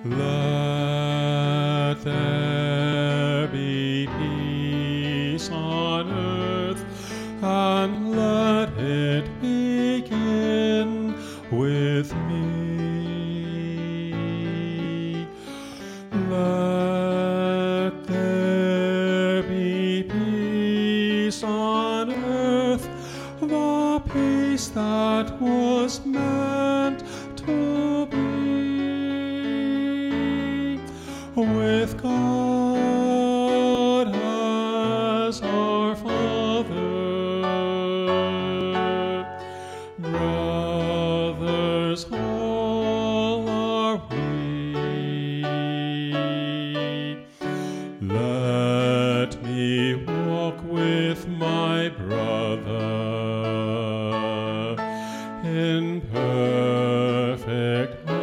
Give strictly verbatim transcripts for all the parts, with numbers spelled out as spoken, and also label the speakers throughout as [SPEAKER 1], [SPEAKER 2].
[SPEAKER 1] Let there be peace on earth, and let it begin with me. Let there be peace on earth, the peace that was meant to be, with God as our Father. Brothers all are we. Let me walk with my brother in perfect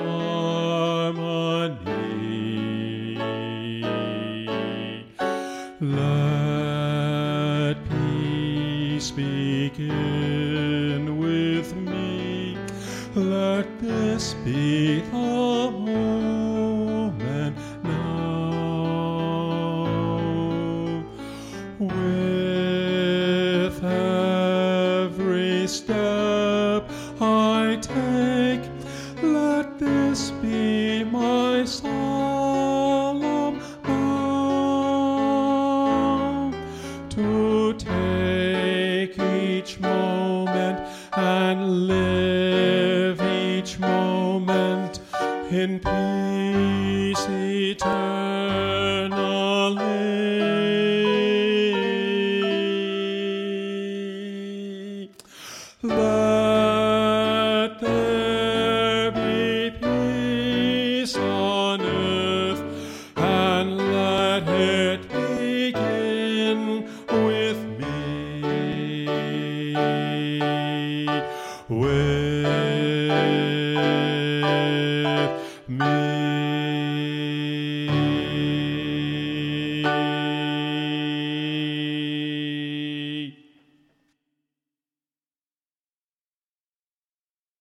[SPEAKER 1] harmony. Let peace begin with me. Let this be the moment now. With every step I take, let this be my solemn vow, to take each moment and live each moment in peace eternally. Let there be peace on earth, and let it begin with me. With